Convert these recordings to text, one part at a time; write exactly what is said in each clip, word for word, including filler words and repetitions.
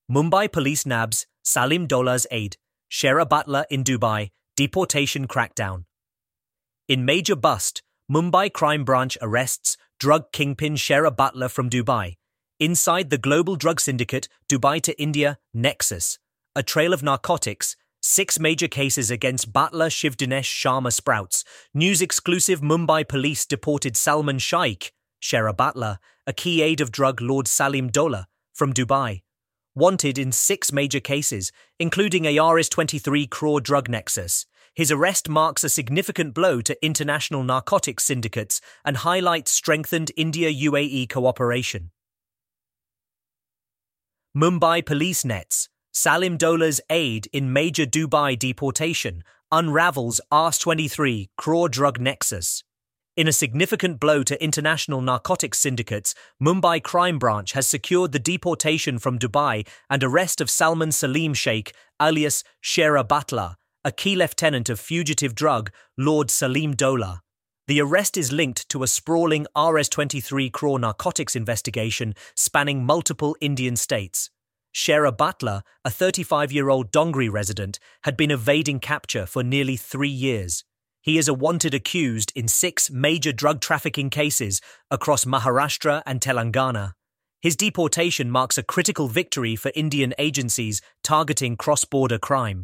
Mumbai police nabs Salim Dollah's aide, Shera Butler in Dubai, deportation crackdown. In major bust, Mumbai crime branch arrests drug kingpin Shera Butler from Dubai. Inside the global drug syndicate Dubai to India Nexus, a trail of narcotics, six major cases against Butler Shivdinesh Sharma sprouts. News exclusive: Mumbai police deported Salman Shaikh, Shera Butler, a key aide of drug lord Salim Dollah, from Dubai. Wanted in six major cases, including a Rs twenty-three crore drug nexus. His arrest marks a significant blow to international narcotics syndicates and highlights strengthened India-U A E cooperation. Mumbai police nets Salim Dollah's aide in major Dubai deportation unravels Rs twenty-three crore drug nexus. In a significant blow to international narcotics syndicates, Mumbai crime branch has secured the deportation from Dubai and arrest of Salman Salim Sheikh alias Shera Butler, a key lieutenant of fugitive drug lord Salim Dollah. The arrest is linked to a sprawling Rs twenty-three crore narcotics investigation spanning multiple Indian states. Shera Butler, a thirty-five-year-old Dongri resident, had been evading capture for nearly three years. He is a wanted accused in six major drug trafficking cases across Maharashtra and Telangana. His deportation marks a critical victory for Indian agencies targeting cross-border crime.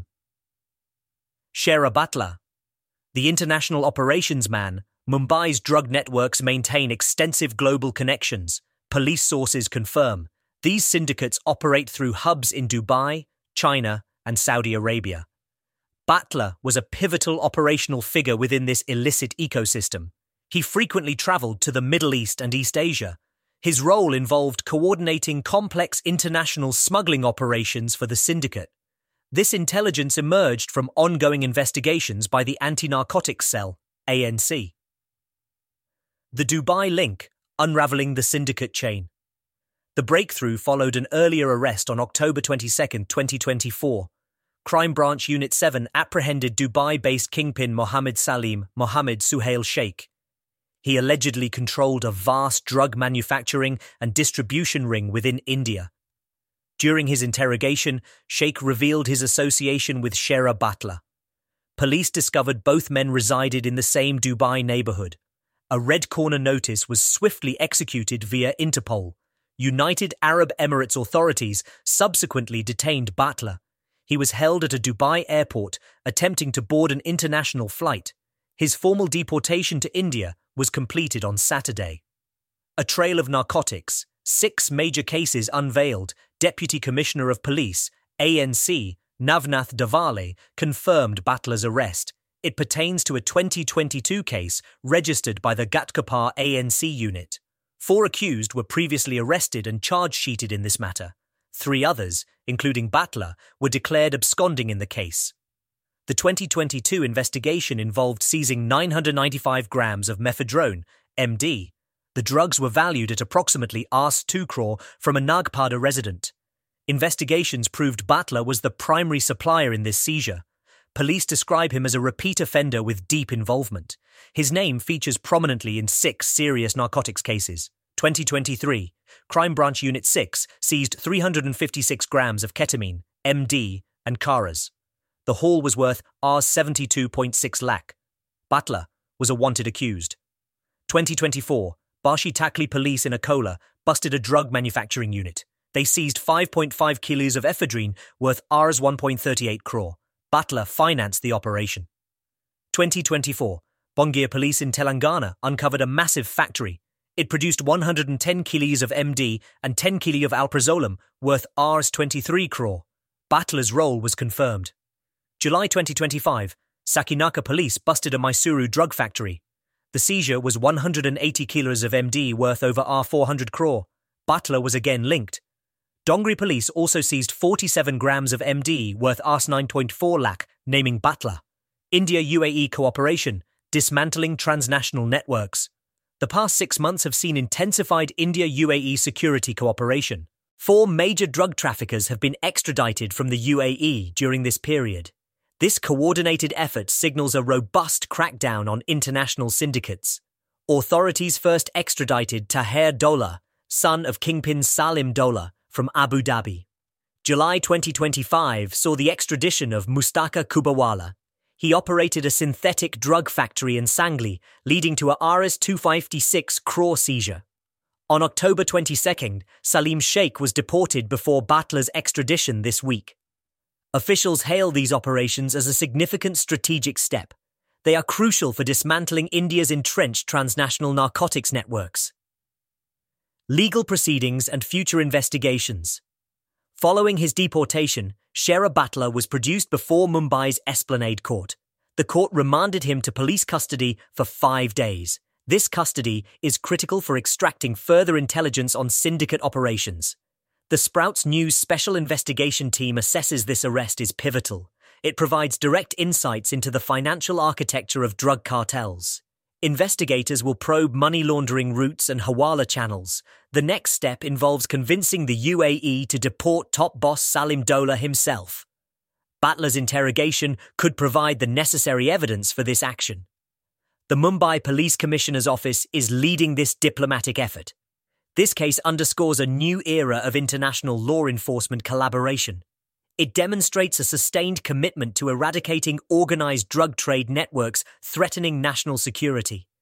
Shera Butler, the international operations man, Mumbai's drug networks maintain extensive global connections. Police sources confirm these syndicates operate through hubs in Dubai, China, and Saudi Arabia. Butler was a pivotal operational figure within this illicit ecosystem. He frequently traveled to the Middle East and East Asia. His role involved coordinating complex international smuggling operations for the syndicate. This intelligence emerged from ongoing investigations by the Anti-Narcotics Cell, A N C. The Dubai link, unraveling the syndicate chain. The breakthrough followed an earlier arrest on October twenty-second, twenty twenty-four. Crime Branch Unit seven apprehended Dubai-based kingpin Mohammed Salim Mohammed Suhail Sheikh. He allegedly controlled a vast drug manufacturing and distribution ring within India. During his interrogation, Sheikh revealed his association with Shera Butler. Police discovered both men resided in the same Dubai neighborhood. A red corner notice was swiftly executed via Interpol. United Arab Emirates authorities subsequently detained Butler. He was held at a Dubai airport, attempting to board an international flight. His formal deportation to India was completed on Saturday. A trail of narcotics, six major cases unveiled. Deputy Commissioner of Police, A N C, Navnath Davale, confirmed Butler's arrest. It pertains to a twenty twenty-two case registered by the Ghatkopar A N C unit. Four accused were previously arrested and charge-sheeted in this matter. Three others, including Butler, were declared absconding in the case. The twenty twenty-two investigation involved seizing nine hundred ninety-five grams of mephedrone, M D. The drugs were valued at approximately Rs two crore from a Nagpada resident. Investigations proved Butler was the primary supplier in this seizure. Police describe him as a repeat offender with deep involvement. His name features prominently in six serious narcotics cases. twenty twenty-three, Crime Branch Unit six seized three hundred fifty-six grams of ketamine, M D, and Karas. The haul was worth Rs seventy-two point six lakh. Butler was a wanted accused. twenty twenty-four, Bashi Takli police in Akola busted a drug manufacturing unit. They seized five point five kilos of ephedrine worth Rs one point three eight crore. Butler financed the operation. twenty twenty-four, Bongir police in Telangana uncovered a massive factory. It produced one hundred ten kilos of M D and ten kilos of alprazolam worth Rs twenty-three crore. Butler's role was confirmed. July twenty twenty-five, Sakinaka police busted a Mysuru drug factory. The seizure was one hundred eighty kilos of M D worth over Rs four hundred crore. Butler was again linked. Dongri police also seized forty-seven grams of M D worth Rs nine point four lakh, naming Butler. India-U A E cooperation, dismantling transnational networks. The past six months have seen intensified India-U A E security cooperation. Four major drug traffickers have been extradited from the U A E during this period. This coordinated effort signals a robust crackdown on international syndicates. Authorities first extradited Taher Dollah, son of Kingpin Salim Dollah, from Abu Dhabi. July twenty twenty-five saw the extradition of Mustaka Kubawala. He operated a synthetic drug factory in Sangli, leading to a R S two fifty-six crore seizure. On October twenty-second, Salim Sheikh was deported before Batla's extradition this week. Officials hail these operations as a significant strategic step. They are crucial for dismantling India's entrenched transnational narcotics networks. Legal proceedings and future investigations. Following his deportation, Shera Batla was produced before Mumbai's Esplanade Court. The court remanded him to police custody for five days. This custody is critical for extracting further intelligence on syndicate operations. The Sprouts News Special Investigation Team assesses this arrest is pivotal. It provides direct insights into the financial architecture of drug cartels. Investigators will probe money laundering routes and hawala channels. The next step involves convincing the U A E to deport top boss Salim Dola himself. Batla's interrogation could provide the necessary evidence for this action. The Mumbai Police Commissioner's Office is leading this diplomatic effort. This case underscores a new era of international law enforcement collaboration. It demonstrates a sustained commitment to eradicating organized drug trade networks threatening national security.